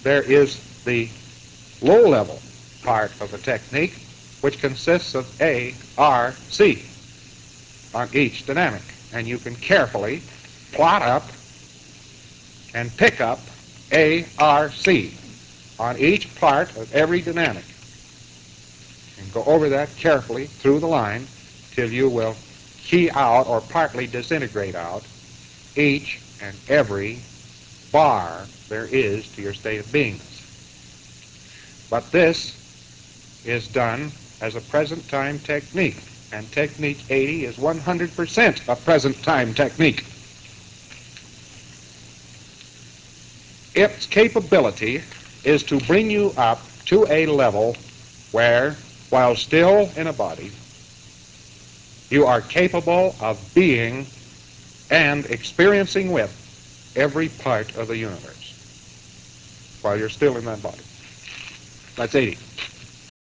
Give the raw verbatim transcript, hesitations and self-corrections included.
there is the low-level part of the technique, which consists of A, R, C on each dynamic. And you can carefully plot up and pick up A, R, C on each part of every dynamic. And go over that carefully through the line till you will key out or partly disintegrate out each and every bar there is to your state of beingness. But this is done as a present-time technique, and Technique eighty is one hundred percent a present-time technique. Its capability is to bring you up to a level where, while still in a body, you are capable of being and experiencing with every part of the universe while you're still in that body. That's eighty.